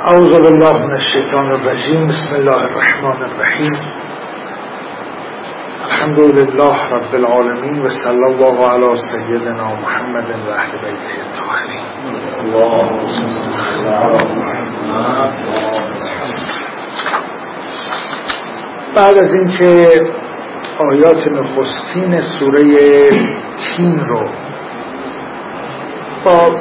اعوذ بالله من الشیطان الرجیم. بسم الله الرحمن الرحیم. الحمد لله رب العالمین و صلی الله علی سیدنا محمد و اهل بیته الطاهرین. بعد از اینکه آیات نخستین سوره تین رو با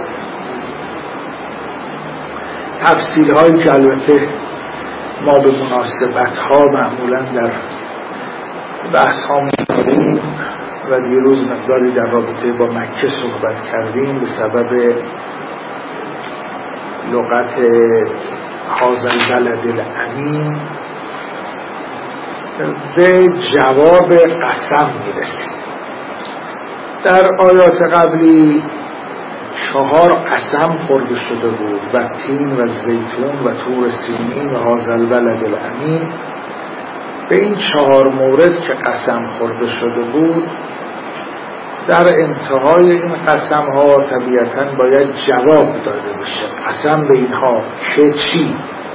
تفصیل هایی که البته ما به مناسبت ها معمولا در بحث ها می‌کنیم و دیروز مقداری در رابطه با مکه صحبت کردیم به سبب لغت هذا البلد الامین به جواب قسم میرسیم. در آیات قبلی 4 قسم خورده شده بود: و تین و زیتون و طور سینین و هذا البلد الامین. به این 4 مورد که قسم خورده شده بود، در انتهای این قسم ها طبیعتاً باید جواب داده بشه. قسم به اینها که چی؟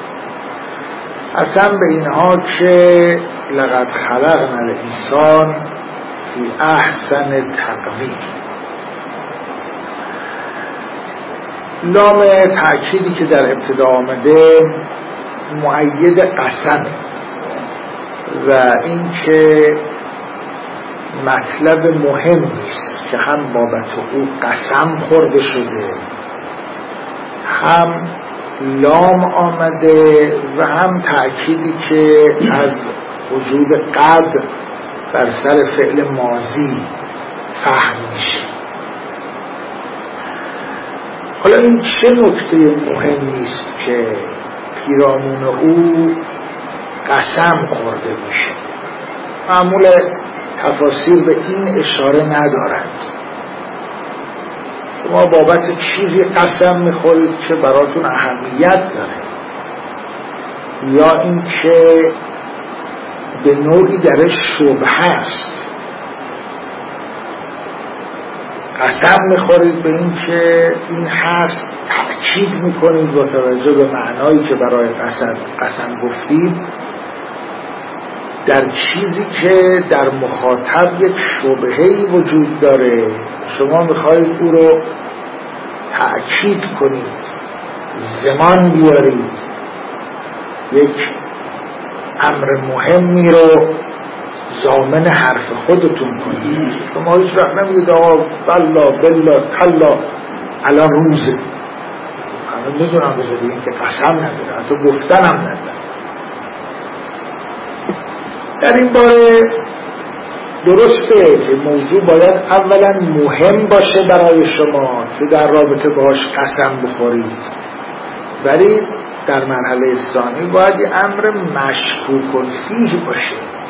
قسم به اینها که لقد خلقنا الانسان فی احسن تقویم. لام تأکیدی که در ابتدا آمده مؤید قسم و این که مطلب مهمی است که هم بابت او قسم خورده شده، هم لام آمده و هم تأکیدی که از وجود قد بر سر فعل ماضی فهم میشه. حالا این چه نکته مهمی است که پیرامون او قسم خورده میشه؟ معمول تفاسیر به این اشاره ندارند. شما بابت چیزی قسم میخورید که براتون اهمیت داره، یا این که به نوعی درش شبهه است. قسم میخورید به این که این هست، تأکید میکنید با توجه به معنایی که برای قسم گفتید در چیزی که در مخاطب یک شبهه‌ای وجود داره. شما میخواید او رو تأکید کنید، زمان بیارید، یک امر مهمی رو ضامن حرف خودتون کنید. شما هیچ وقت نمیگید آقا والله بالله کلا الان روزه. من میدونم بذارید این که قسم نداره، حتی گفتنم نداره. در این باره درسته که موضوع باید اولا مهم باشه برای شما که در رابطه باش قسم بخورید، ولی در مرحله ثانی باید یه امر مشکوک فیه باشه.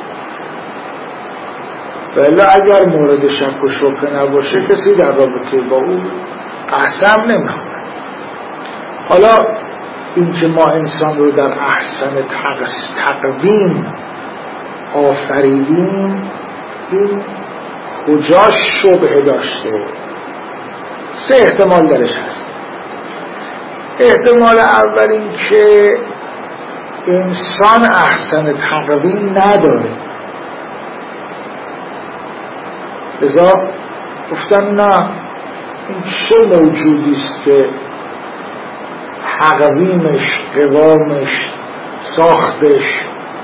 ولی اگر مورد شک و شبهه نباشه کسی در رابطه با اون قسم نمیخوره. حالا این که ما انسان رو در احسن تقویم آفریدیم، این کجا شبهه داشته؟ 3 احتمال درش هست. احتمال اول این که انسان احسن تقویم نداره، لذا گفتن نه، این چه موجودی است که تقویمش، قوامش، ساختش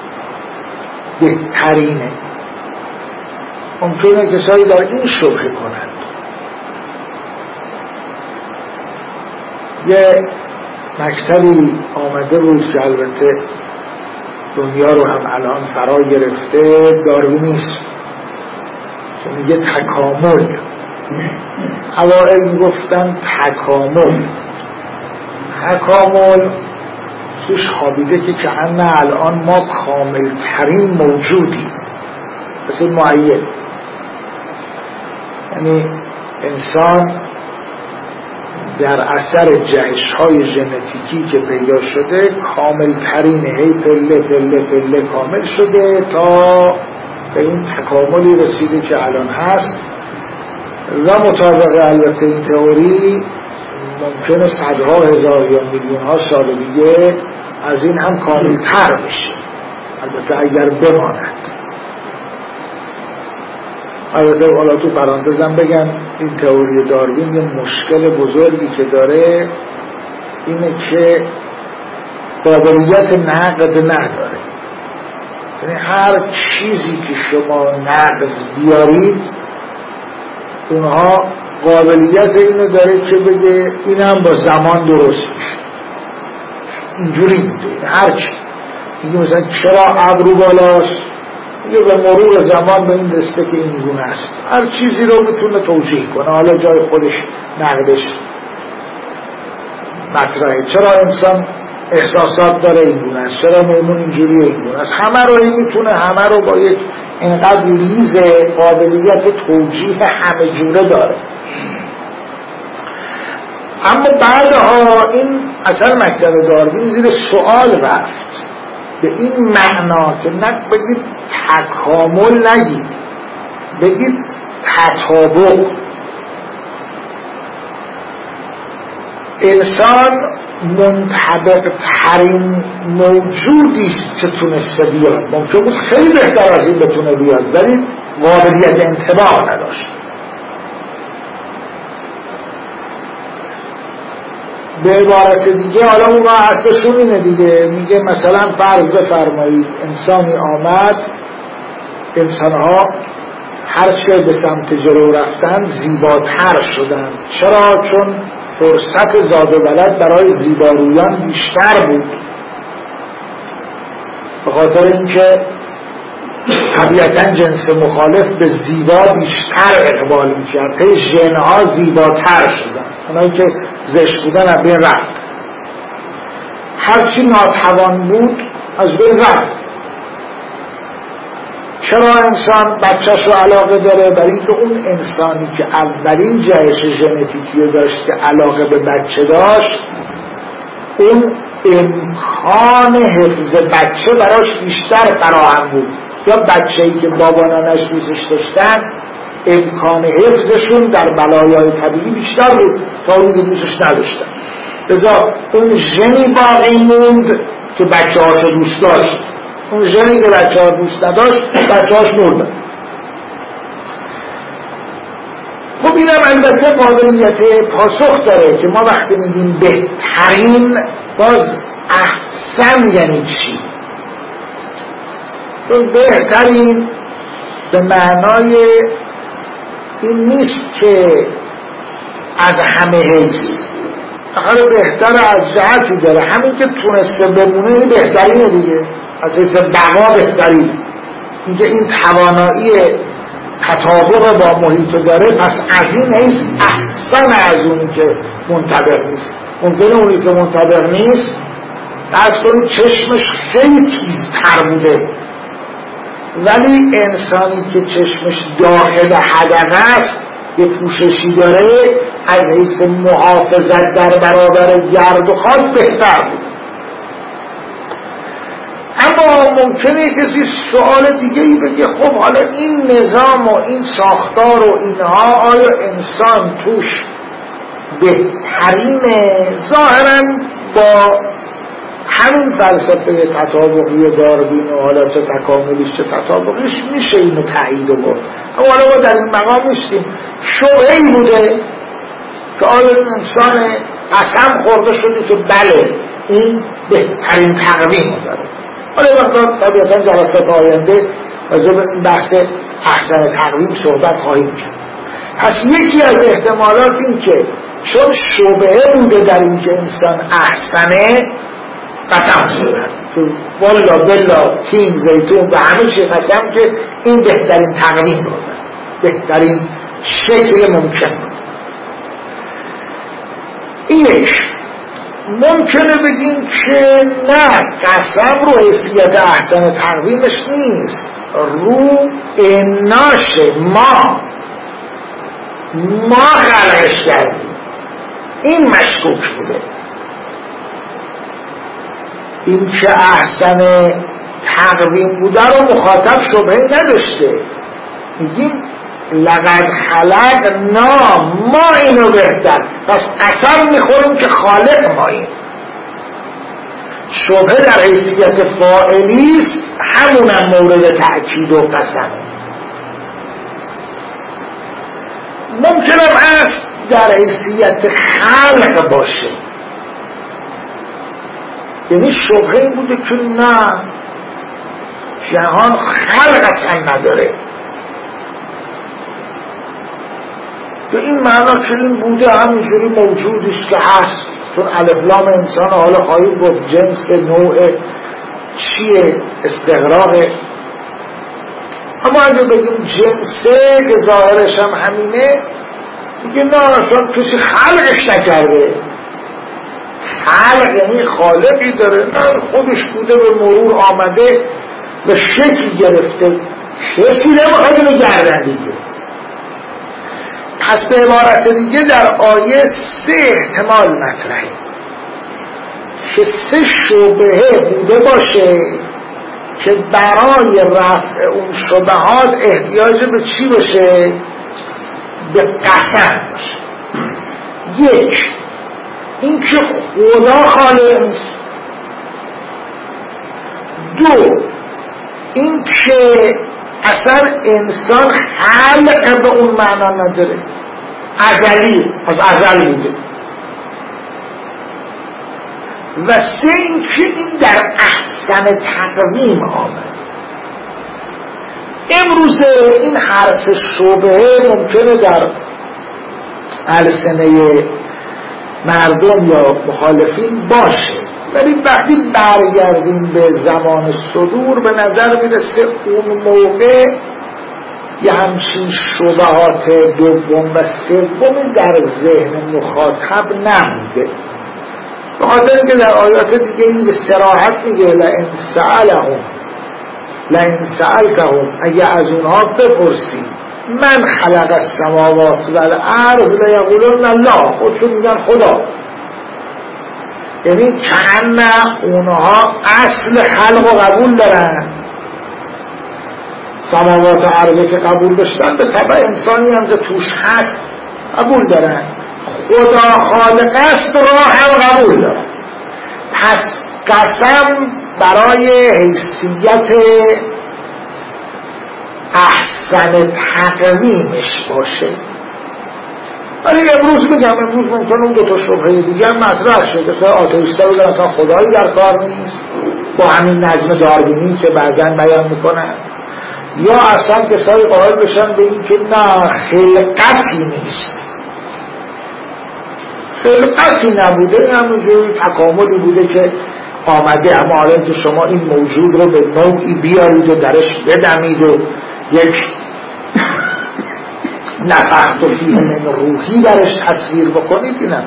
بهترینه. ممکنه کسایی در این شبهه کنند. یه مکتبی آمده بود که البته دنیا رو هم الان فرا گرفته، داروینیسم، که میگه تکامل. اوائل میگفتن تکامل توش خوابیده که کأن الان ما کامل ترین موجودیم، مثل معین. یعنی انسان در اثر جهش های ژنتیکی که پیدا شده کامل ترینه، هی پله پله پله کامل شده تا به این تکاملی رسیده که الان هست. و مطابق البته این تئوری ممکنه صدها هزار یا میلیون ها سال دیگه از این هم کاملتر بشه، البته اگر بماند. البته حالا تو پرانتزم بگم این تئوری داروین یه مشکل بزرگی که داره اینه که قابلیت نقد نداره. یعنی هر چیزی که شما نقض بیارید اونها قابلیت اینو داره که بگه اینم با زمان درست میشه. اینجوری میده هرچی میگه مثلا چرا ابرو بالاست، میگه به مرور زمان به این رسته که این گونه است. هر چیزی رو میتونه توجیه کنه، حالا جای خودش نقدش مطرحه. چرا انسان احساسات داره این گونه است، چرا میمون اینجوری این گونه است، همه رو این میتونه همه رو با یک اینقدر لیز قابلیت توجیه همه جوره داره. اما بعدها این اصلا مکتب داروین زیر سوال رفت به این معنا که نه بگید تکامل، نگید بگید تطابق. انسان منطبق ترین موجودیست که تونسته بیاد. ممکن بود خیلی بهتر از این بتونه بیاد ولی قابلیت انطباق نداشت. به عبارت دیگه حالا اون اصلشون اینه دیگه، میگه مثلا فرض بفرمایید انسانی آمد، انسانها هرچه به سمت جلو رفتن زیباتر شدن. چرا؟ چون فرصت زاد و ولد برای زیبارویان بیشتر بود، به خاطر اینکه طبیعتا جنس مخالف به زیبا بیشتر اقبال میکرد، ژن‌ها زیباتر شدن، اونایی که زشت بودن از بین رفت، هرچی ناتوان بود از بین رفت. چرا انسان بچه‌ش رو علاقه داره؟ برای اینکه اون انسانی که اولین جهش ژنتیکی داشت که علاقه به بچه داشت، اون امکان حفظ بچه براش بیشتر فراهم بود، یا بچه‌ای که بابا نانش دوستش داشتن امکان حفظشون در بلایای طبیعی بیشتر بود تا اون که دوستش نداشتن. لذا اون ژنی باقی موند که بچه‌هاش دوست داشت، اون ژنی که بچه‌ها دوست نداشت بچه‌هاش مردن. خب اینم البته قابلیت پاسخ داره که ما وقتی میگیم بهترین، باز احسن یعنی چی؟ چون بهترین به معنای این نیست که از همه حیث، آخه بهتر از جهتی داره، همین که تونسته بمونه بهترینه دیگه، از حیث بقا بهترین. اینکه این توانایی تطابق با محیط داره، پس از این حیث احسن از اونی که منطبق نیست. ممکنه اونی که منطبق نیست از کنید چشمش خیلی تیزتر بوده، ولی انسانی که چشمش داخل حدقه است، یه پوششی داره، از حیث محافظت در برابر گرد و خاک بهتر بود. اما ممکنه کسی سوال دیگه ای بگه خب حالا این نظام و این ساختار و اینها، آیا انسان توش بهترینه؟ ظاهرا با همین فلسفه تطابقی داروین و حالا چه تکاملیش چه تطابقیش میشه اینو تایید برد. اما حالا ما در این مقام نیستیم. شبهه‌ای بوده که آیا این انسان قسم خورده شده که بله این بهترین تقویم داره. حالا وقتا طبیعتا جلسات آینده راجع به این بحث احسن تقویم صحبت خواهیم کرد. پس یکی از احتمالات این که چون شبهه بوده در این که انسان احسنه، قسم شدن که والا بلا تین زیتون و همه چی قسم که این بهترین تقویم داره، بهترین شکل ممکن. این یک. ممکنه بگیم که نه، قسم رو حیثیت احسن تقویمش نیست، رو اناشه، ما خلقش کردیم، این مشکوک بوده. این که احسن تقویم بوده رو مخاطب شبهه نداشته، میگیم لقد خلقنا ما اینو بهتر، پس قسم میخوریم که خالق ماییم. شبهه در حیثیت فاعلیست، همونم مورد تأکید و قسم. ممکنم است در حیثیت خلق باشه، یعنی شبهه این بوده که نه، جهان خلق اصلا نداره. به این معنا که این بوده همینجوری موجودیست که هست، چون الفلام انسان حالا خواهید گفت جنس نوع چیه استغراقه. اما اگه بگیم جنسه که ظاهرش هم همینه، میگه نه چون کسی خلقش نکرده. خلق یعنی خالقی داره، نه خودش بوده به مرور آمده و شکل گرفته، کسی نمیخواد اینو گردن دیگه. پس به عبارت دیگه در آیه 3 احتمال مطرحه که 3 شبهه بوده باشه که برای رفع اون شبهات احتیاج به چی باشه؟ به قسم باشه. 1 این که خدا خالق نیست. 2 این که اصلا انسان خلق به اون معنا نداره، ازلی، از ازل بوده. و 3 این که این در احسن تقویم آمد. امروزه این هر 3 شبهه ممکنه در السنه مردم یا مخالفین باشه، ولی وقتی برگردیم به زمان صدور به نظر میرسه اون موقع یه همچین شبهات دوم و سومی در ذهن مخاطب نبوده. به خاطر اینکه در آیات دیگه این به صراحت میگه لئن سألتهم، اگه از اونها بپرسی من خلق السماوات و الارض لیقولون الله، خودشون میگن خدا. یعنی کأن اونها اصل خلق و قبول دارن، سماوات و ارض که قبول داشتن به طبع انسانی هم که توش هست قبول دارن، خدا خالق است را هم قبول دارن. پس قسم برای حیثیت احسن تقویمش باشه. ولی امروز ممکن اون 2 شبهه دیگه هم مطرح شه که آتئیستا بگن اصلا خدایی در کار نیست، با همین نظم داروینی که بعضا بیان میکنن، یا اصلا کسایی قائل بشن به این که نه خلقتی نیست، خلقتی نبوده، همونجوری تکاملی بوده که آمده. اما حالا که شما این موجود رو به نوعی بیارید و درش بدمید و یک نفخت و فیه من روحی درش تصویر بکنید، اینم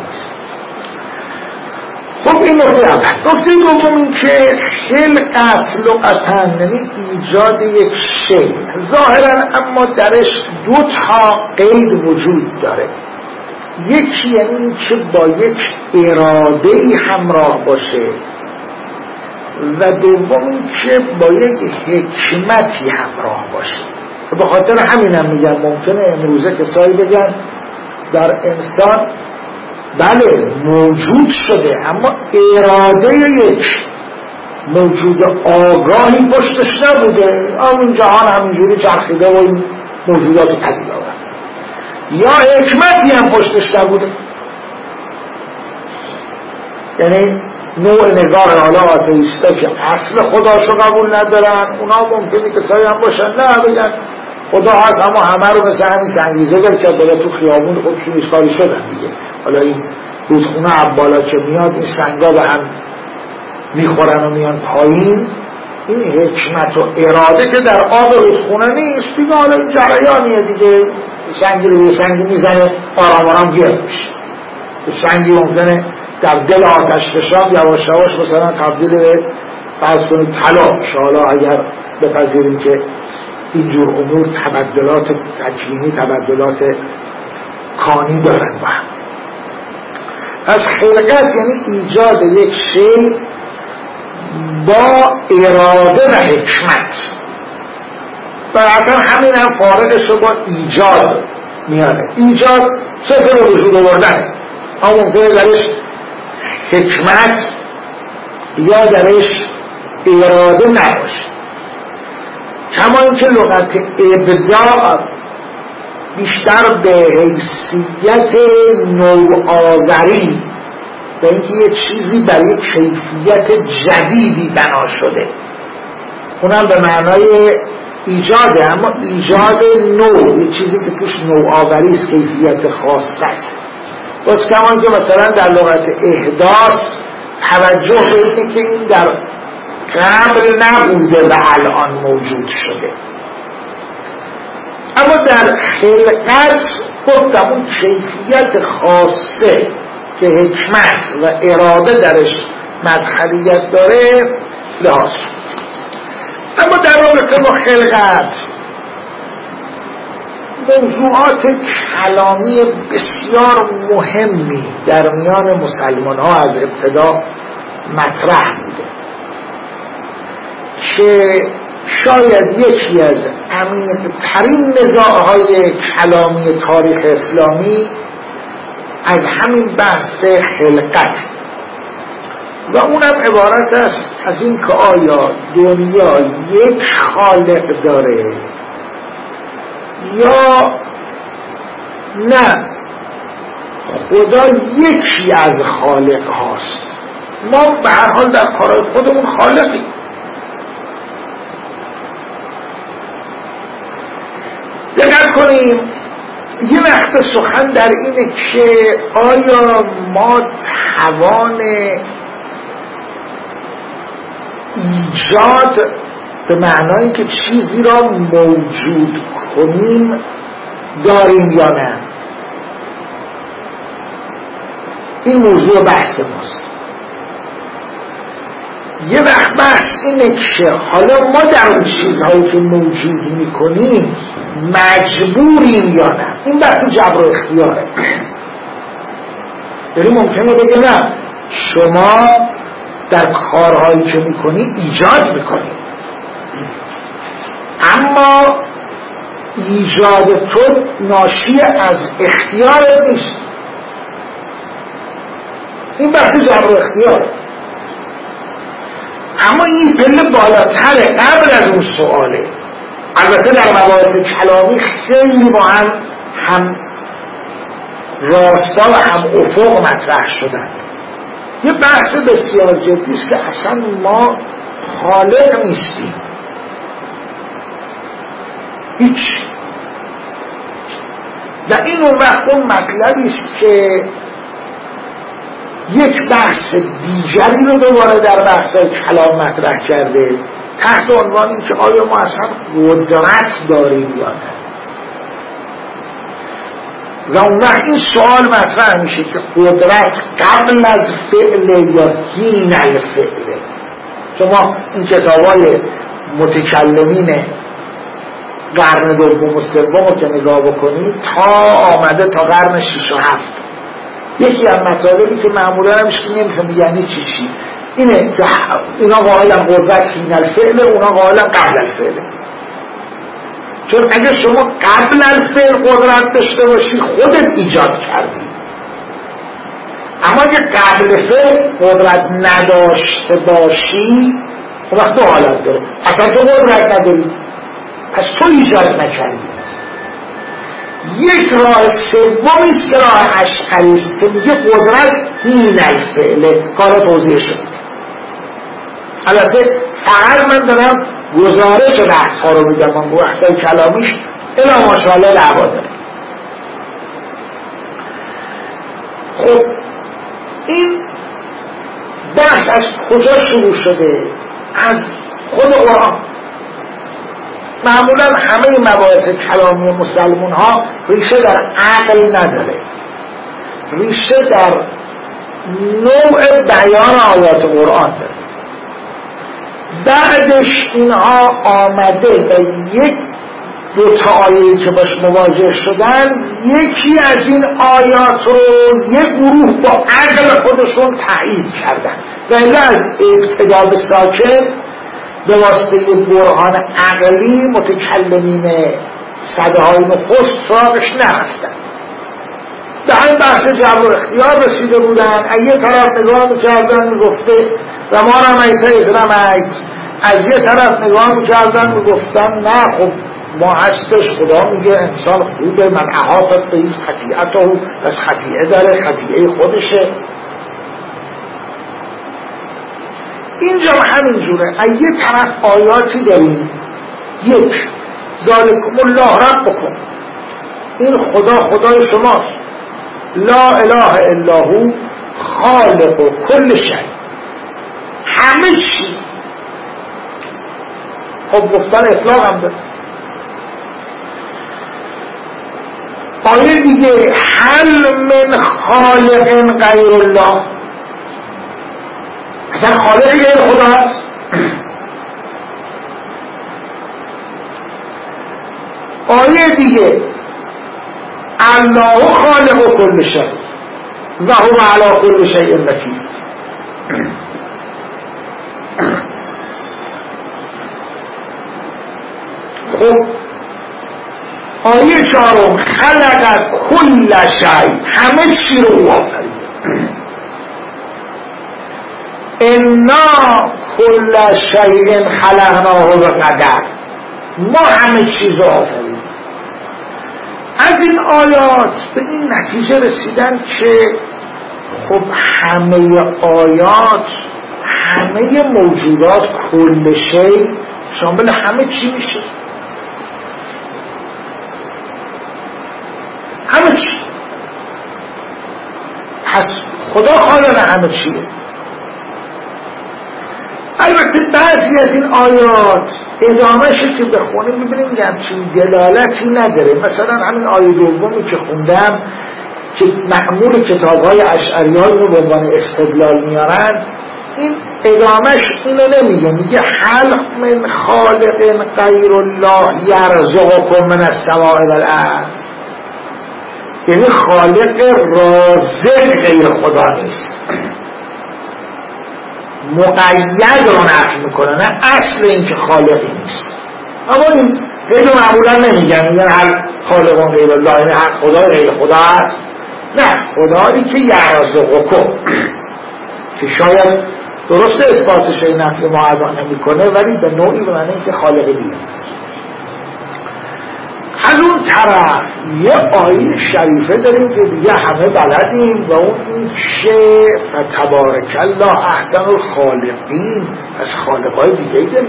خب این نقطه اول. نقطه دوم این که خلقت لغتاً یعنی ایجاد یک شی ظاهراً، اما درش 2 قید وجود داره. یکی یعنی این که با یک اراده‌ای همراه باشه و دوم این که با یک حکمتی همراه باشه. به خاطر همینم میگم ممکنه امروزه کسایی بگن در انسان بله موجود شده، اما اراده یک موجود آگاهی پشتش نبوده، همین جهان همینجوری چرخیده و این موجودات پدید آورد، یا حکمتی هم پشتش نبوده. یعنی نوع نگاه حالا آتئیستا که اصل خداشو قبول ندارن، اونا ممکنه کسایی هم باشن نه بگن خدا هست اما همه رو مثل همین سنگیزه ول کرد بالا تو خیابون خودشون ایستاری شدن دیگه. حالا این رودخونه عبالا که میاد این سنگا به هم میخورن و میان پایین، این حکمت و اراده که در آب رودخونه نیست دیگه. حالا این جریانیه دیگه، سنگی رو به سنگی میزنه آرام آرام گرد میشه. سنگی ممکنه در دل آتش فشان یواش یواش مثلا تبدیل به فرض کنید طلا میشه. حالا اگر بپذیریم که اینجور امور تبدلات تکوینی تبدلات کانی دارن با هم. از خلقت یعنی ایجاد یک شی با اراده و حکمت. و اصلا همین هم فارقش رو با ایجاد میاره. ایجاد صرف رو وجود آوردنه، اما ممکنه درش حکمت یا درش اراده نباشه. کما اینکه لغت ابداع بیشتر به حیثیت نوآوری و اینکه یه چیزی برای کیفیت جدیدی بنا شده، اونم به معنای ایجاده، اما ایجاد نو، یه چیزی که توش نوآوری است، کیفیت خاصه است. باز کمان که مثلا در لغت احداث توجه به اینه که این در قبل نبوده و الان موجود شده. اما در خلقت گفتم اون کیفیت خاصه که حکمت و اراده درش مدخلیت داره لحاظ. اما در رابطه با خلقت موضوعات کلامی بسیار مهمی در میان مسلمان ها از ابتدا مطرح بوده که شاید یکی از عمیق‌ترین نزاع‌های کلامی تاریخ اسلامی از همین بحث خلقت و اونم عبارت است از این که آیا دنیا یک خالق داره یا نه خدا یکی از خالق هاست. ما به هر حال در کارهای خودمون خالقیم. دقت کنیم یه وقت سخن در اینه که آیا ما توان ایجاد به معنای که چیزی را موجود کنیم داریم یا نه. این موضوع بحث ماست. یه وقت بحث اینه که حالا ما در اون چیزهایی که موجود میکنیم مجبوریم یا نه. این بحث جبر و اختیاره. یعنی ممکنه بگه نه شما در کارهایی که میکنی ایجاد میکنی، اما ایجاد تو ناشی از اختیار نیست. این بحث جبر و اختیاره. اما این پله بالاتره، قبل از اون سواله. البته در مباحث کلامی خیلی با هم راستا و هم افق مطرح شدند. یه بحث بسیار جدی است که اصلا ما خالق نیستیم، هیچ. و این اون وقت اون مطلبی است که یک بحث دیگری رو دوباره در بحث کلام مطرح کرده تحت عنوان این که آیا ما اصلا قدرت داریم یا نه. و اون وقت این سوال مطرح میشه که قدرت قبل از فعل یا حین الفعل. شما این کتابای متکلمین قرن دوم و سوم رو که نگاه بکنید تا آمده تا قرن 6 و 7، یکی از مطالبی که معمولا همیشه که نمیفهمی یعنی چی اینه که اونا قائلا قدرت حین الفعل، اونا قائلا قبل الفعل. چون اگه شما قبل الفعل قدرت داشته باشی خودت ایجاد کردی، اما اگه قبل فعل قدرت نداشته باشی اون وقت دو حالت داره. اصلا تو قدرت نداری، پس تو ایجاد نکردی. یک راه سومی است که راه اشعری است که میگه قدرت حین الفعل. کارا توضیح شد. البته فقط من دارم گزارش بحث ها رو میگم، من بحثای کلامیش الا ماشاءالله دعوا داره. خب این بحث از کجا شروع شده؟ از خود قرآن. معمولا همه مباحث کلامی مسلمون ها ریشه در عقل نداره، ریشه در نوع بیان آیات قرآن داره. بعدش اینها آمده و یک دو تا آیه‌ای که باش مواجه شدن، یکی از این آیات رو یک گروه با عقل خودشون تایید کردن و الا از ابتدا به ساکن به واسطه برهان عقلی متکلمین صدهای نخست سراغش نرفتن. به همین بحث جبر و اختیار رسیده بودن. یه طرف نگاه میکردن میگفته و ما رمیت اذ رمیت، از یه طرف نگاه میکردن میگفتن نه خب ما هستش، خدا میگه انسان خوبه، من احاطت به ایز خطیئته، پس خطیئه داره، خطیئه خودشه. اینجا همینجوره. از یه طرف آیاتی داریم، یک ذالکم الله ربکم، این خدا خدای شماست، لا اله الا هو خالق کل شیء، همه چی. خب گفتن اطلاق هم داره. آیه دیگه هل من خالق غیر الله، اصلا خالقی غیر خدا هست؟ آیه دیگه الله خالق کل شیء و هو علی کل شیء وکیل. خب آیه چهارم خلق کل شیء، همه چی رو آفرید. انا کل شیء خلقناه بقدر، ما همه چیز رو آفرید. از این آیات به این نتیجه رسیدن که خب همه آیات، همه موجودات، کل شیء شامل همه چی میشه، همه چی. پس خدا خالق همه چیه. البته بعضی از این آیات ادامه‌شو که بخونیم میبینیم که همچین دلالتی نداره. مثلا همین آیه دومی که خوندم که معمول کتاب‌های اشعری‌ها رو به عنوان استدلال میارن، این ادامهش اینو نمیگه، میگه خلق من خالق غیر الله یرزقکم من السماء والارض، یعنی خالق رازق غیر خدا نیست، مقید رو نفی میکنه، نه اصل این که خالقی نیست. اما این غیر معمولا نمیگن، میگن هر خالق غیر الله یعنی هر خدا غیر خدا هست. نه، خدایی که یرزقکم که شاید درست اثباتش این نفی معادا نمیکنه، ولی به نوعی به معنی که خالق دیگه است. از اون طرف یه آیه شریفه داریم که دیگه همه بلدیم و اون این که فتبارک الله احسن الخالقین، از خالقهای دیگه داریم.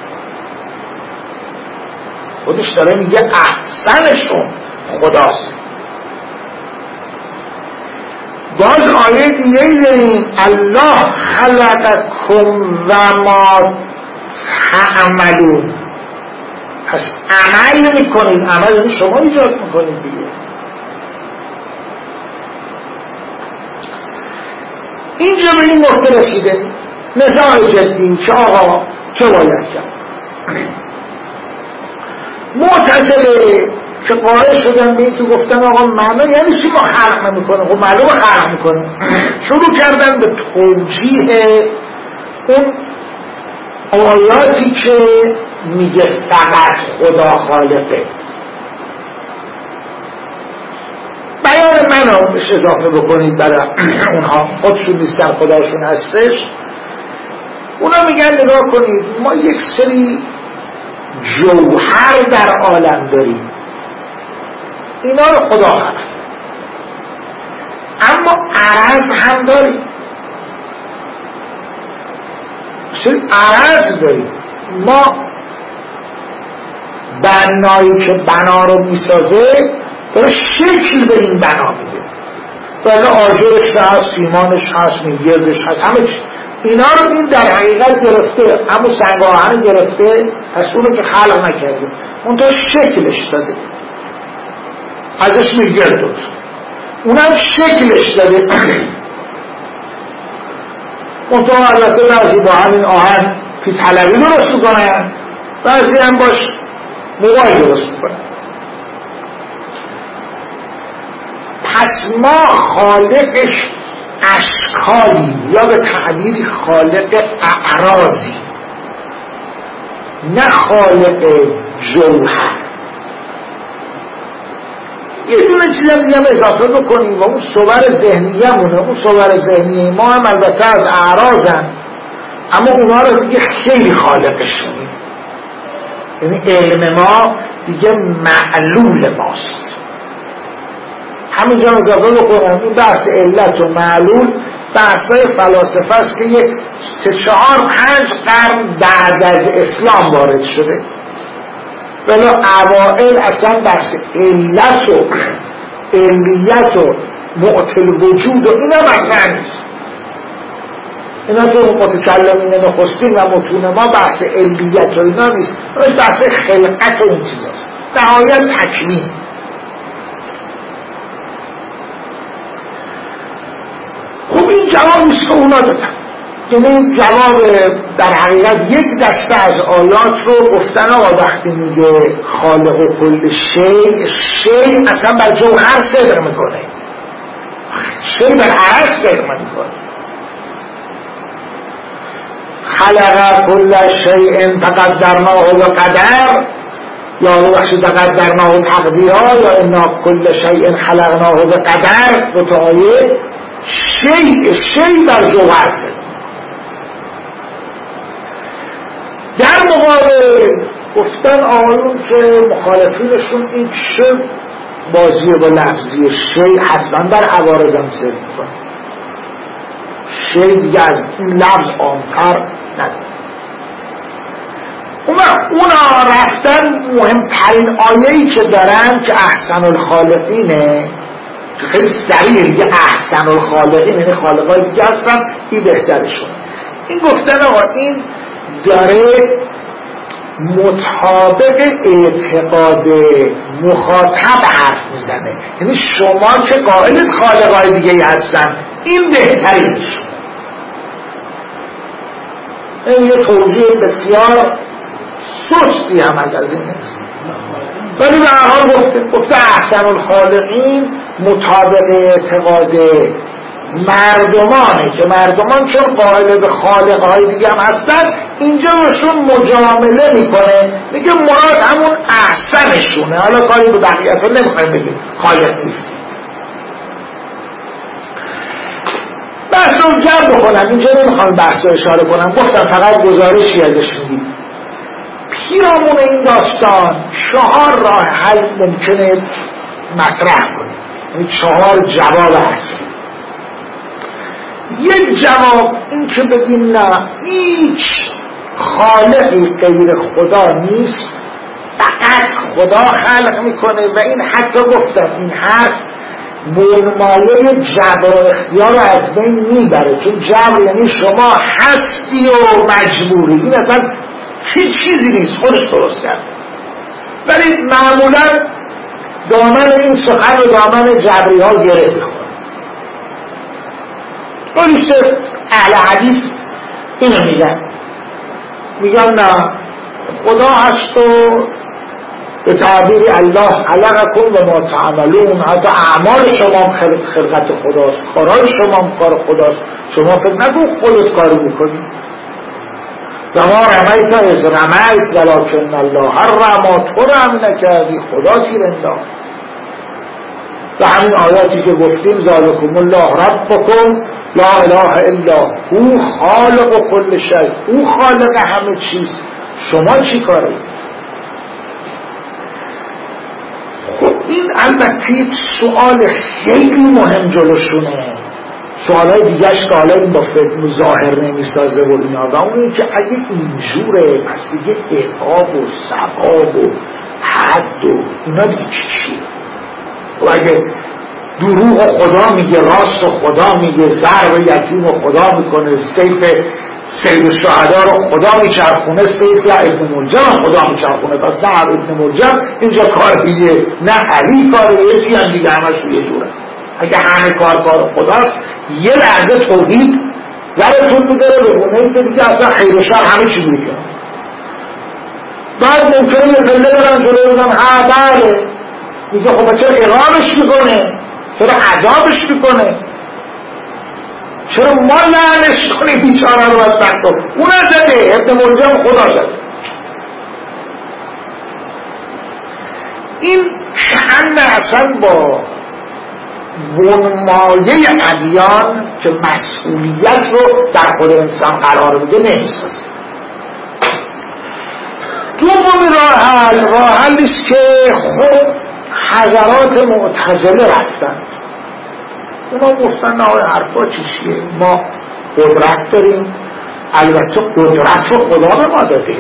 خودش داره میگه احسنشون خداست. باز آیه دیگه داریم الله خلقکم و ما تعملون، پس عمل میکنید، عمل یعنی شما ایجاد میکنید دیگه. اینجا به این نقطه رسیده نزاع جدی که آقا چه باید کرد. معتزله که قائل شدن به این که گفتن آقا معنا یعنی چی ما خلق نمیکنه؟ خب معلومه خلق میکنه. شروع کردن به توجیه اون آیاتی که میگه فقط خدا خالقه. بیان منو بهش اضافه بکنید برای اونها، خودشون نیستن خداشون هستش. اونا میگن نگاه کنید ما یک سری جوهر در عالم داریم، اینا رو خدا خلق، اما عرض هم داریم، سری عرض داریم. ما بنایی که بنا رو میسازه داره شکل به این بنا میده، ولی آجرش هست، سیمانش هست، میگردش هست، همه چی اینا رو این در حقیقت گرفته، همون سنگ آهن گرفته، پس اونو که خلق نکرده، اون تا شکلش داده، ازش میگرد، اونم شکلش داده. اون تو البته بعضی با همین آهن پیتلوی درست میکنن، بعضی هم باش موبایل درست میکنن. پس ما خالقش اشکالی یا به تعبیری خالق اعراضی، نه خالق جوهر. یه دونه چیز هم دیگه هم اضافه بکنیم و اون صور ذهنیه مونه. اون صور ذهنی ما هم البته از اعراضن، اما اونا رو دیگه خیلی خالقش کنیم. یعنی علم ما دیگه معلول ماست. همینجا اضافه بکنم این بحث علت و معلول بحثای فلاسفه است که یک 3-4-5 قرن بعد از اسلام وارد شده، ولی اوائل اصلا بحث علت و علیت و معطل وجود و اینا مطرح نیست. اینا تو متکلمین نخستین و متون ما بحث علیت و اینا نیست، بحث خلقت و اون چیزاست، نهایت تکوین. خب این جوابیست که اونا دادن. یعنی جواب در حقیقت یک دسته از آیات رو گفتن آقا وقتی میگه خالق و کل شی اصلا بر جوهر صدق میکنه، شی بر عرض صدق میکنه. خلق کل شیء فقدرناه بقدر، یا بخشی فقدرناه تقدیرا، یا انا کل شیء خلقناه بقدر. دو تا آیه شی بر جوهر صدق. در مقابل گفتن آقایون که مخالفینشون این چه بازیه با لفظی شی حتما بر عوارض هم صدق میکنه. شی دیگه از این لفظ عامتر نداره. اونا رفتن مهمترین آیه‌ای که دارن که احسن الخالقینه، که خیلی سریع دیگه احسن الخالقین یعنی خالقای دیگه هستن، این بهترشون. این گفتن آقا این داره مطابق اعتقاد مخاطب حرف میزنه، یعنی شما که قائلید خالقای دیگه هستن این بهترینشون. این یه توجیه بسیار سستی هم از این هست، ولی به هر حال گفته احسن الخالقین مطابق اعتقاد مردمانه، که مردمان چون قائل به خالقهای دیگه هم هستن اینجا بهشون مجامله میکنه، میگه مراد همون احسنشونه، حالا کاری به بقیه اصلا نمیخوایم بگیم خالق نیست. بحث رو جمع بکنم، اینجا نمیخوام بحث رو اشاره کنم، گفتم فقط گزارشی ازش میدیم. پیرامون این داستان 4 راه حل ممکنه مطرح کنیم، یعنی 4 جواب هست. یک جواب این که بگیم نه هیچ خالقی غیر خدا نیست، فقط خدا خلق میکنه، و این حتی گفتم این حرف بنمایه جبر و اختیار رو از بین میبره، چون جبر یعنی شما هستی و مجبوری، این اصلا هیچ چیزی نیست، خودش درست کرده. ولی معمولا دامن این سخن و دامن جبری ها گره بخوره. اونیشه اهل حدیث اینو میگن نه خدا هست و به تعبیر الله خلقکم و ما تعملون، حتی اعمال شما خلقت خداست، کارهای شما کار خداست، شما فکر نکن خودت کاری میکنی. و ما رمیت از رمیت ولکن الله رمی، تو رمی نکردی خدا تیر انداخت. و همین آیاتی که گفتیم ذالکم الله ربکم لا اله الا هو خالق کل شیء، او خالق همه چیز، شما چی کاری؟ خب این البته سوال خیلی مهم جلوشونه، سوالای دیگهش که حالا این با فکر ظاهر نمیسازه و اینا، و اونی که اگه اینجوره پس دیگه عقاب و ثواب و حد و اینا دیگه چیه؟ و اگه دروغ خدا میگه راست و خدا میگه، ضرب یتیم و خدا میکنه، سید الشهدا رو خدا میچرخونه، سید ابن ملجم خدا میچرخونه، پس نه ابن ملجم اینجا کار دیگه، نه علی کار یکی هم دیگه همش یه جوره. اگه همه کار خداست یه لحظه توحید ورتون میداره به گونه که دیگه اصلا خیر و شر همه چی میکنه. بعد ممکنه یه پله برن جلو بودن بله میگه خب چرا اقامش میکنه، چرا عذابش میکنه، چرا ما لعنش کنیم بیچاره رو بدبخت رو، اون زده ابن ملجم خدا زده. این شأن اصلا با بنمایه ادیان که مسئولیت رو در خود انسان قرار بده نمیسازه. دومین راه حلی است که خب حضرات معتزله رفتن، اونا گفتن نه حرفا چیه، ما قدرت داریم، البته قدرت رو خدا به ما داده،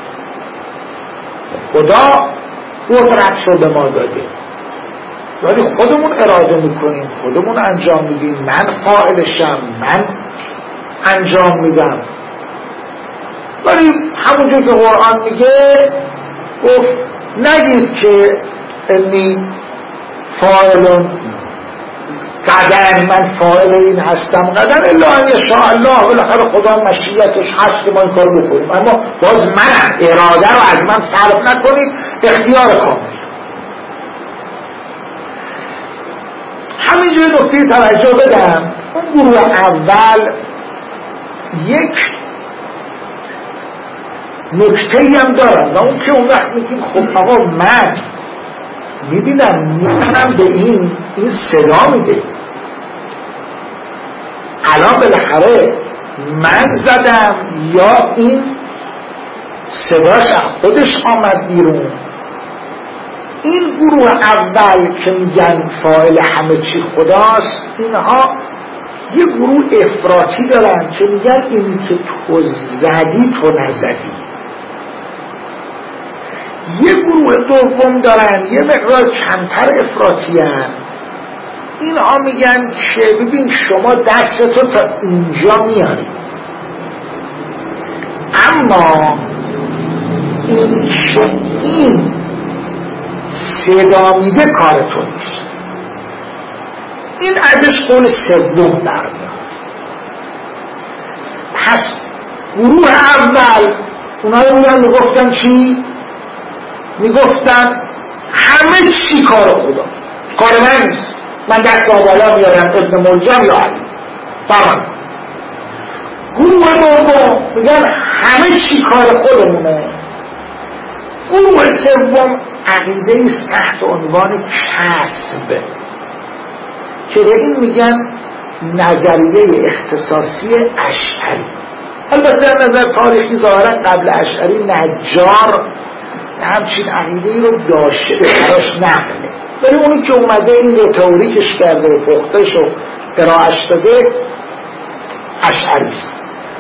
خدا قدرت رو به ما داده ولی خودمون اراده میکنیم، خودمون انجام میدیم، من فاعلشم، من انجام میدم. ولی همونجور که قرآن میگه گفت نگید که انی فاعلون قدر، من فاعل این هستم قدر الا ان یشاء الله، بالاخره خدا مشیتش هست که ما این کار بکنیم، اما باز من اراده رو از من صرف نکنید، اختیار کامل. همینجوری نکته توجه بدم، اون گروه اول یک نکته‌ای هم دارن و اون که اون وقت میگیم خب آقا من میبینم میتونم به این صدا میده، الان بالاخره من زدم یا این صداش از خودش آمد بیرون. این گروه اول که میگن فاعل همه چی خداست، اینها یه گروه افراطی دارن که میگن این که تو زدی تو نزدی. یه گروه دوم دارن یه مقدار کمتر افراطی هن، اینها میگن که ببین شما دستتو تا اینجا میاری، اما این که این صدا میده کار تو نیست. این ازش قول سوم در میاد. پس گروه اول اونایی میگن میگفتن چی؟ میگفتن همه چی کار خدا، کار من نیست، من دست بالا میارم ابن ملجم یا علی تمام. گروه دوم میگن همه چی کار خودمونه. گروه سوم عقیده ایست تحت عنوان کسب که به این میگن نظریه اختصاصی اشعری. البته نظر تاریخی ظاهرا قبل اشعری نجار همچین عقیده ای رو داشته به براش نقله، ولی اونی که اومده این رو تئوریکش کرده و پختش رو ارائهش داده اشعری است.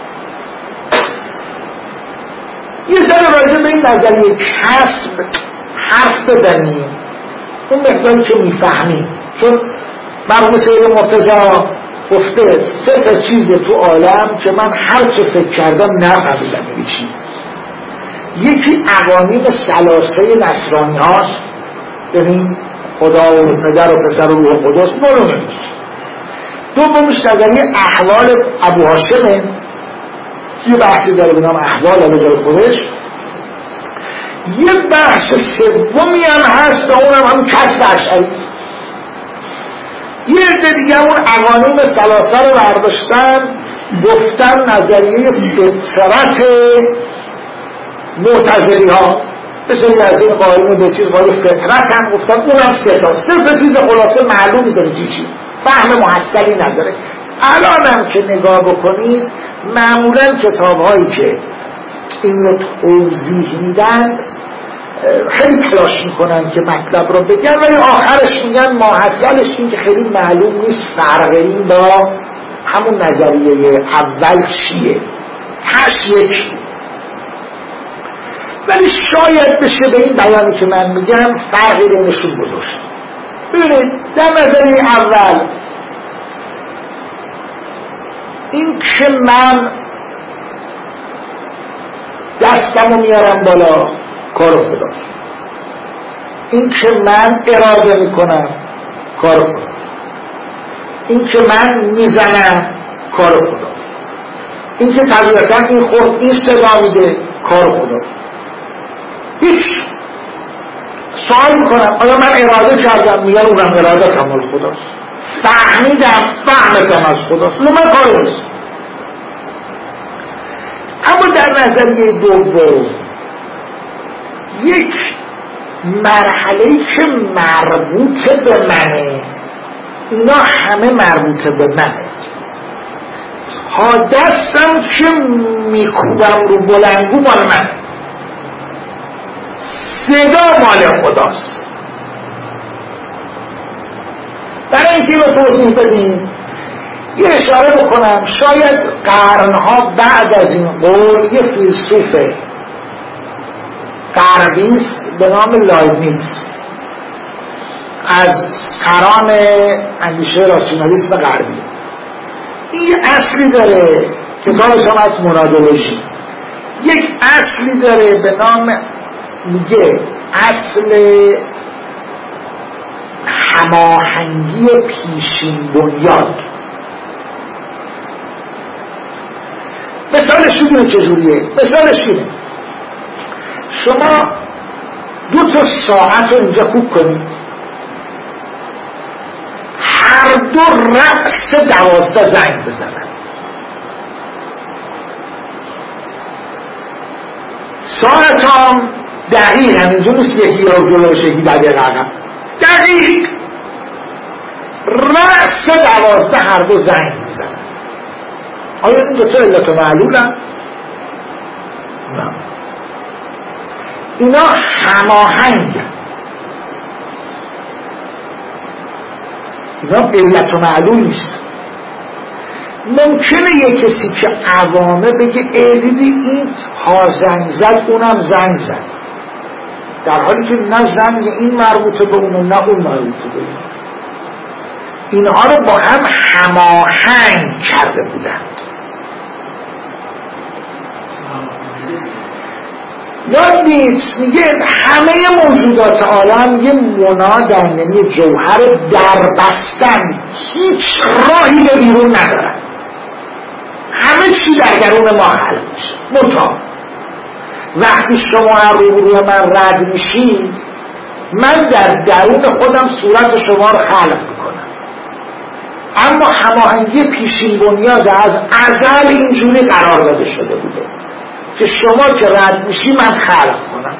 یه ذره راجع به این نظریه کسب حرف بزنیم، اون مقداری که میفهمیم، چون مرحوم سید مرتضی گفته 3 چیز تو عالم که من هر چه فکر کردم نفهمیدم یعنی چی. یکی اقانیم ثلاثه نصرانی هاست، یعنی خدا و پدر و پسر و روح قدس، معلومه نیست. دومش نظریه احوال ابو هاشمه، یه بحثی داره به نام احوال به جای خودش. یه بحث سومی هم هست و اونم هم کسب اشعری. یه عده دیگه اون اقانیم ثلاثه رو برداشتن گفتن نظریه فطرت معتزلی ها، مثل از این قائلین به چیز قائل فطرت هم گفتن اونم 3 تا 3 چیز خلاصه معلوم نیست چی، فهم محصلی نداره. الان هم که نگاه بکنید معمولا کتاب هایی که این رو توضیح میدن خیلی تلاش میکنن که مطلب رو بگن، ولی آخرش میگن ماحصلش این که خیلی معلوم نیست فرق این با همون نظریه اول چیه، هش یک، ولی شاید بشه به این بیانی که من میگم فرقی بینشون گذاشت. ببینید در نظریه اول این که من دستمو میارم بالا کار خدا، این که من اراده میکنم کار خدا، این که من میزنم کار خدا، این که طبیعتا این خورد این صدا میده کار خدا. هیچ سوال میکنم آیا من اراده کردم؟ میگن اونم اراده کمال خداست. فهمیدم فهمتم از خداست، من کار نیست. اما در نظریه دوم یک مرحله‌ای که مربوط به منه اینا همه مربوط به منه. ها دستم که میکوبم رو بلنگو مال من، صدا مال خداست. برای اینکه رو توضیح بدیم یه اشاره بکنم، شاید قرنها بعد از این قول یه فیلسوف غربی به نام لایبنیتز از سران اندیشه راسیونالیسم غربی، این اصلی داره کتابش هم از مونادولوژی، یک اصلی داره به نام میگه اصل هماهنگی پیشین بنیاد. مثالش میدونه چجوریه؟ مثالش اینه شما 2 ساعت رو اینجا خوب کنید، هر دو رأس 12 زنگ بزنن. ساعت هم دقیق همینجور نیست یکی رو جلوش یکی دقیق عقب، دقیق رأس 12 هر دو زنگ بزنن. آیا این 2 علت معلولن؟ نه، اینا هماهنگن، اینا علت و معلول نیست. ممکنه یه کسی که عوامه بگه دیدی این ها زنگ زد اونم زنگ زد، در حالی که نه زنگ این مربوطه به اون نه اون مربوطه به اون. اینها رو با هم هماهنگ کرده بودند. یادید میگه همه موجودات عالم یه منادن، یعنی جوهر در بستن، هیچ راهی به بیرون ندارن، همه چی در درون ما خلق میشه. منتها وقتی شما روبروی من رد میشید من در درون خودم صورت شما رو خلق میکنم، اما هماهنگی پیشین بنیاد از ازل اینجوری قرار داده شده بوده که شما که رد میشی من خلق کنم.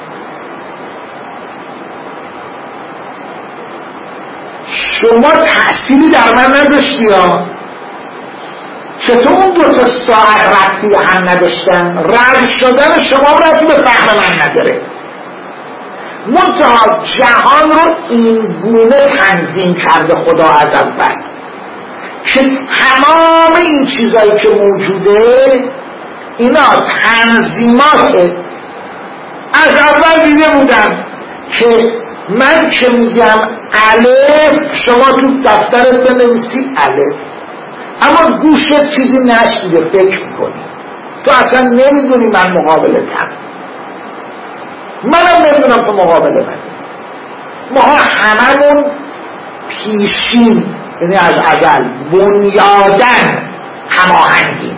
شما تأثیری در من نداشتی ها، چطور اون 2 ساعت ربطی به هم نداشتن؟ رد شدن شما ربطی به فهم من نداره. منتها جهان رو این گونه تنظیم کرده خدا از اول که تمام این چیزایی که موجوده اینا تنظیمات از اول دیده بودن که من که میگم الف شما تو دفترت بنویسی الف، اما گوشت چیزی نشنیده فکر میکنی، تو اصلا نمیدونی من مقابلتم، منم نمیدونم تو مقابل من. ما هممون پیشین یعنی از اول بنیادن هماهنگیم.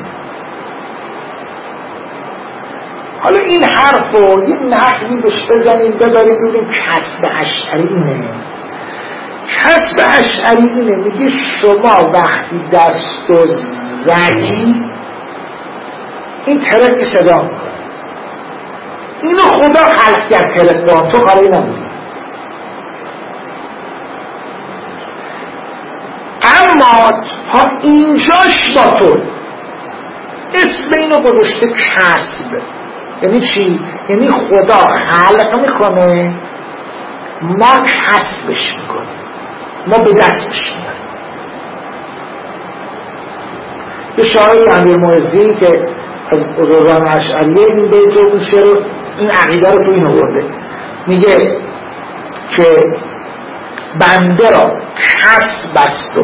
حالا این حرف رو یه نحوی بهش بزنیم ببریم ببینیم کسب اشعری اینه. کسب اشعری اینه میگه شما وقتی دست و زنی این ترک صدا میکنه، اینو خدا خلق کرد ترک، تو کاری نمیدونی. اما تا اینجاش با تو اسم اینو گذاشته کسب. یعنی چی؟ یعنی خدا خلق میکنه ما کسبش میکنه، ما به دستش میاریم. یه شاعر امیر معزی که از بزرگان اشعریه این بیت رو شعر این عقیده رو تو این آورده، میگه که بنده را کسب است و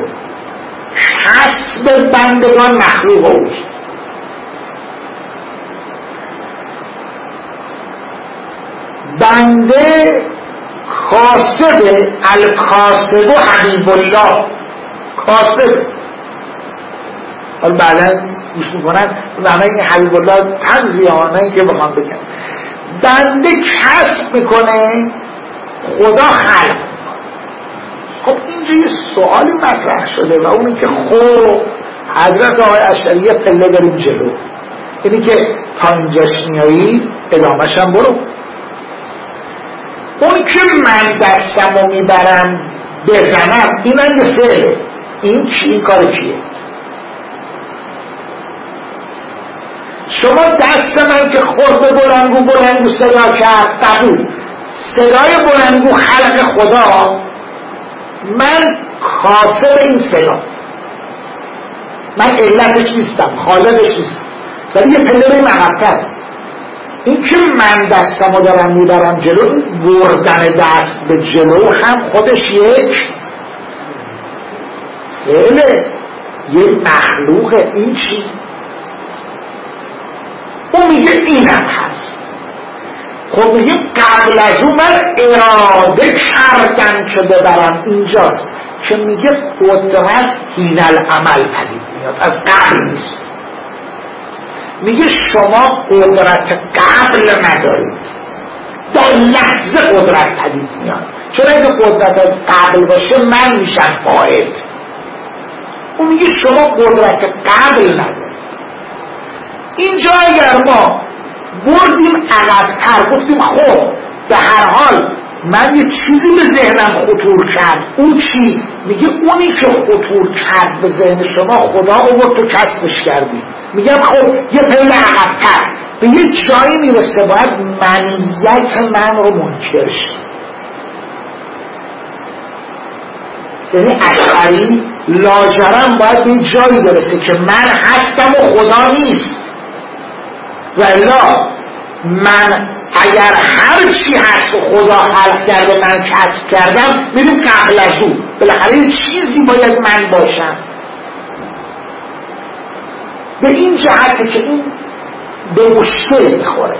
کسب بندگان مخلوق اوست. بنده کاسب الکاسب و حبیب الله، کاسب. حالا بعدا گوش میکنن معنی این حبیب الله تنزیه ها، نه اینکه بخوام بگم بنده کسب میکنه خدا خلق. خب اینجا یه سوالی مطرح شده و اونی که خب حضرت آقای اشعری پله بریم جلو، اینی که تا اینجاش میایی ادامهش هم برو. اون که من دستمو میبرم بزنم اینم یه فعله. این چی؟ این کار چیه؟ شما دست من که خورد بلنگو صدا کرد قبول، صدای بلنگو خلق خدا، من کاسب این صدا، من علتش نیستم، خالقش نیستم، ولی یه پله بریم عقب‌تر. این که من دستمو دارم میبرم جلو، این بردن دست به جلو هم خودش یک فعله، یه مخلوقه. این چی؟ اون میگه اینم هست. خب میگه قبل از اون من اراده کردم که ببرم اینجاست که میگه قدرت حین العمل پدید میاد، از قبل نیست. میگه شما قدرت قبل ندارید، در لحظه قدرت پدید میاد. چون اگه قدرت از قبل باشه من میشم فاعل. اون میگه شما قدرت قبل ندارید. اینجا اگر ما بردیم عقب‌تر گفتیم خب به هر حال من یه چیزی به ذهنم خطور کرد، اون چی؟ میگه اونی که خطور کرد به ذهن شما خدا آورد تو کسبش کردی. میگم خب یه پله عقب‌تر به یه جایی میرسه باید منیت من رو منکر شد. یعنی اشعری لاجرم باید به یه جایی برسه که من هستم و خدا نیست. والا من اگر هر چی هست و خدا خلق کرده من کسب کردم، میریم قبل از اون بالاخره یه چیزی باید من باشم. به این جهته که این به مشکل میخوره.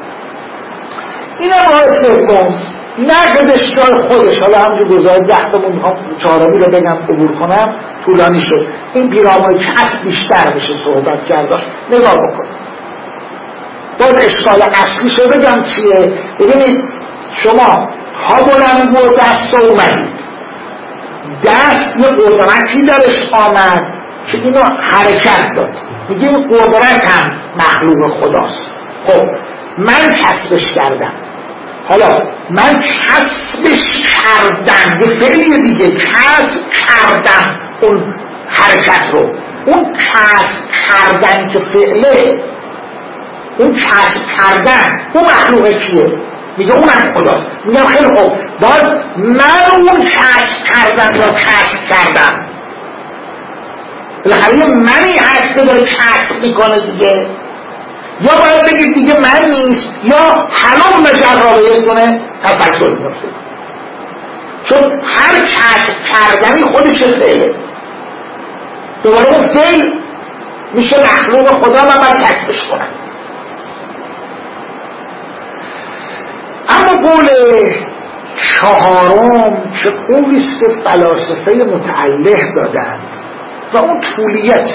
اینم راه سوم، نقدش جای خودش. حالا همجور گذاری 10 تا میخوام 4می رو بگم عبور کنم، طولانی شد. این پیرامون کس بیشتر بشه صحبت کرداش. نگاه بکنم باز اشکال اصلیشو بگم چیه. ببینید شما ها بلنگو و دست اومدید، دست یه قدرتی درش آمد که اینو حرکت داد، میگه این قدرت هم مخلوق خداست. خب من کسبش کردم. حالا من کسبش کردم یه فعلیه دیگه، کسب کردم اون حرکت رو. اون کسب کردن که فعله، اون کسب کردن اون مخلوق کیه؟ میگه اونم خداست. میگم خیلی خوب، باز من اون کسب کردن یا کسب کردم، بالاخره یه منی هست که داره کسب میکنه دیگه. یا باید بگید دیگه من نیست، یا حلال مجرا به یک کنه تفکر میفته. چون هر کسب کردنی خودش فعله، دوباره اون فعل میشه مخلوق خدا و من کسبش کنم. اما قول چهارم که قولیست که فلاسفه متعلق دادند و اون طولیت،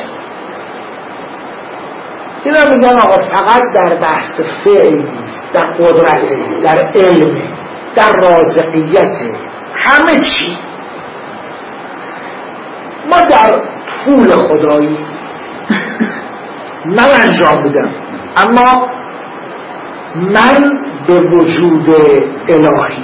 اینا میگن آقا فقط در بحث فعل نیست، در قدرت، در علم، در رازقیت، همه چی. ما در طول خدایی من انجام میدم، اما من به وجود الهی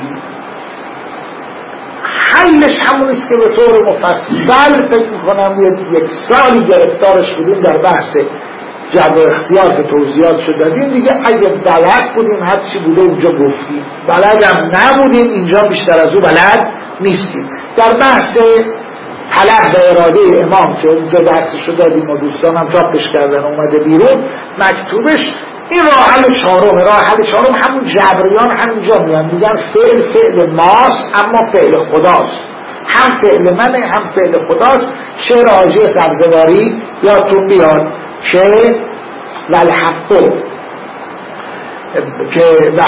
حلش همونیست که به طور مفصل فکر میکنم یک سالی گرفتارش بودیم در بحث جبر اختیار که توضیحات شد دادیم دیگه. اگه بلد بودیم هرچی بوده اونجا گفتیم، بلدم نبودیم اینجا بیشتر از او بلد نیستیم. در بحث طلب به اراده امام که اونجا درسشو دادیم و دوستانم چاپش کردن اومده بیرون مکتوبش، این راه حل چهارم. راه حل چهارم همون جبریان همینجا میگن فعل ماست اما فعل خداست، هم فعل منه هم فعل خداست. شعر حاجی سبزواری یادتون بیاد که والحق که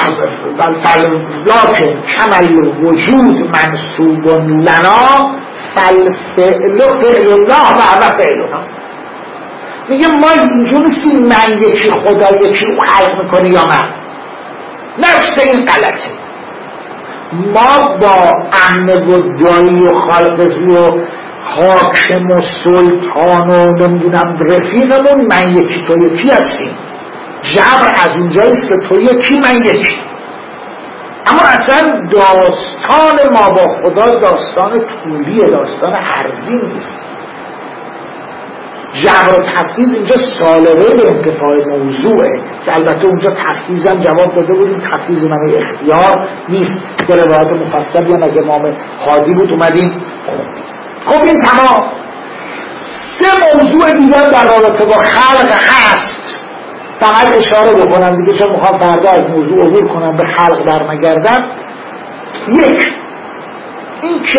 لکن کمل وجود منصوب لنا فالفعل فعل الله و فعلنا. میگه ما اینجور نیستیم من یکی خدا یکی او خلق میکنه یا من، نفس این غلطه. ما با امن و دایی و خالقزی و حاکم و سلطان و نمیدونم رفیقمون من یکی تو یکی هستیم. جبر از اینجاییست که تو یکی من یکی، اما اصلا داستان ما با خدا داستان طولیه، داستان عرضی نیست. جبر و تفویض اینجا سالبه به انتفاع موضوعه که البته اونجا تفویضم جواب داده بودیم، تفویض من اختیار نیست که روایت مفصلی هم از امام هادی بود اومدیم. خب این تمام. 3 موضوع دیگر در رابطه با خلق هست، فقط اشاره بکنم دیگه چون میخوام فردا از موضوع عبور کنم به خلق برنگردم. 1 این که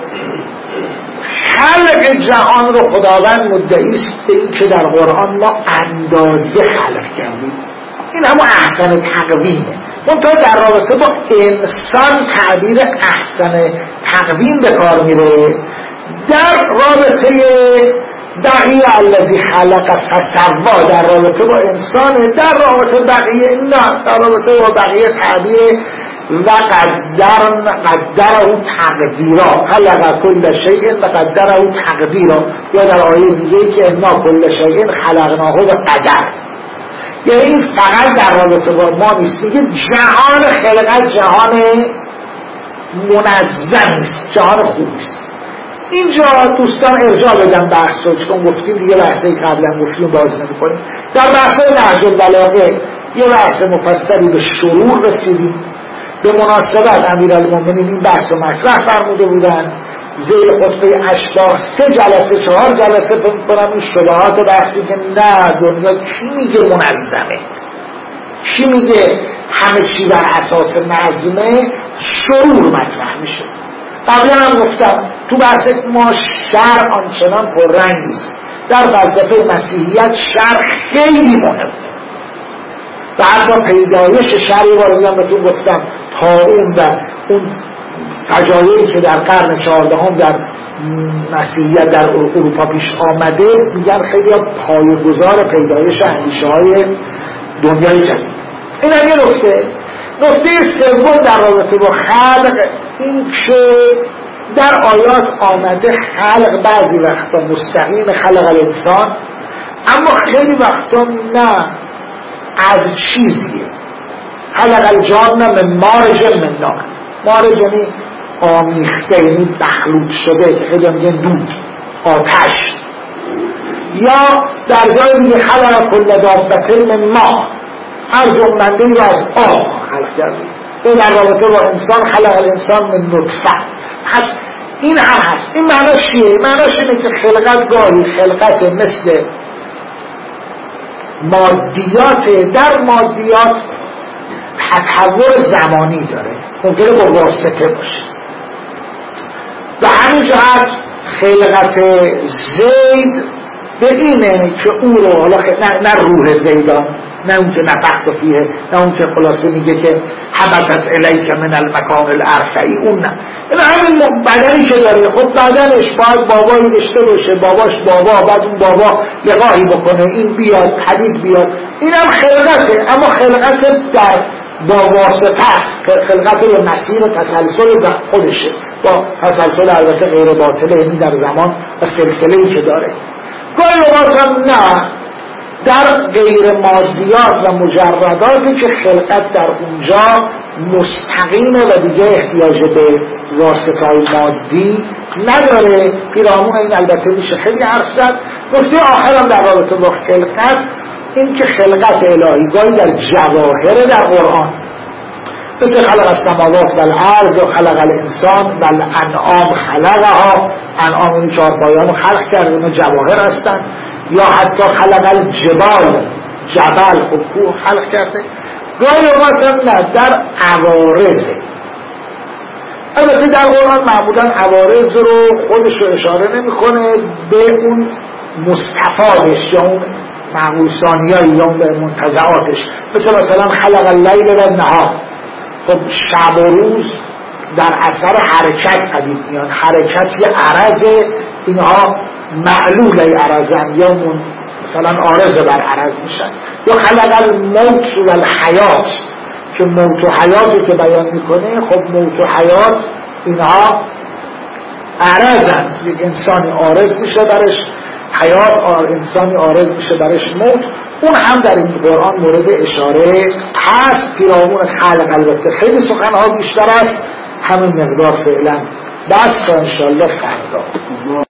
خلق جهان رو خداوند مدعی است به این که در قرآن ما اندازه خلق کردیم، این همون احسن تقویمه. منتها در رابطه با انسان تعبیر احسن تقویم به کار میره. در رابطه بقیه الذی خلق فسوا در رابطه با انسانه، در رابطه بقیه نه، در رابطه با بقیه تعبیر و قدره تقدیرا، خلق کل شیء و قدره تقدیرا، یا در آیه دیگه که انا کل شیء خلقناه به قدر. یعنی این فقط در رابطه با ما نیست، میگه جهان خلقت جهان منظم است، جهان خوب است. اینجا دوستان ارجاع بدم بحث رو، چون گفتیم دیگه بحثی قبلا گفتیم باز نمی‌کنیم. در بحث نهج البلاغه یه بحث مفصلی به شرور رسیدیم. به مناسبت امیرالمومنین این بحث رو مطرح فرموده بودن زیر خطبه اشباح 3 جلسه 4 جلسه فکر کنم این شبهات بحثی که نه دنیا کی میگه منظمه، کی میگه همه چی بر اساس نظمه، شرور مطرح میشه. قبلا هم گفتم تو بحث ما شرع آنچنان پررنگ نیست. در فلسفه مسیحیت شرع خیلی مهمه و حتی پیدایش شرعی واردیم بهتون گفتم طاعون و اون فجایعی که در قرن 14 در مسیحیت در اروپا پیش آمده میگن خیلی پایه‌گذار پیدایش اندیشه های دنیای جدید. این هم یه نکته سوم در رابطه با خلق، این که در آیات آمده خلق بعضی وقتا مستقیم خلق الانسان، اما خیلی وقتا نه از چیزیه. خلق الجان من مارج من نار، مارج یعنی آمیخته، یعنی مخلوط شده که خیلی میگن دود، آتش. یا در جای دیگه خلق کل دابة من ماء، هر جنبنده‌ای رو از آب خلق کرده. در رابطه با انسان خلق الانسان من نطفه. پس این هم هست. این معناش چیه؟ معناش اینه که خلقت گاهی خلقت مثل مادیات، در مادیات تطور زمانی داره، ممکنه با واسطه باشه. و همین جهت خلقت زید به اینه که اون رو حالا نه روح زیدان، نه اون که نفخت فیه، نه اون که خلاصه میگه که حبتت الیک من المکان الارفعی، اون نه. این همین بدنی که داره، خب بدنش باید بابایی داشته باشه، باباش بابا، بعد اون بابا لقاهی بکنه، این بیاد حدید بیاد، این هم خلقته، اما خلقت در با واسطه است، خلقت به مسیر تسلسل خودشه، با تسلسل البته غیر باطله، یعنی در زمان و سلسله‌ای که داره. گاهی اوقات هم نه، در غیر مادیات و مجرداتی که خلقت در اونجا مستقیمه و دیگه احتیاج به واسطه‌های مادی نداره. پیرامون این البته میشه خیلی حرف زد. نکته آخرم در رابطه با خلقت این که خلقت الهی گاهی در جواهر در قرآن، مثل خلق السماوات و الارض و خلق الانسان و الانعام خلقها، انعام اون 4 پایان رو خلق کرده، اون جواهر هستن. یا حتی خلق الجبال، جبل و کوه خلق کرده. گاهی اوقات هم نه، در عوارضه. البته در قرآن معمولا عوارض رو خودش رو اشاره نمی‌کنه، به اون مستفادش یا اون معقول ثانیه‌ای یا اون منتزعاتش، مثلا خلق اللیل و النهار. خب شب و روز در اثر حرکت قدیم میان، حرکت یه عرضه، اینها معلول عرضن یا مثلا عارضه بر عرض میشن. یا خلق الموت و الحیات، که موت و حیاتی که بیان میکنه، خب موت و حیات اینها عرضن، یک انسانی عارض میشه برش حیات انسانی عارض میشه برش موت، اون هم در این قرآن مورد اشاره هست. پیرامون خلق البته خیلی سخنها بیشتر است، همین مقدار فعلا بس تا انشاءالله فردا.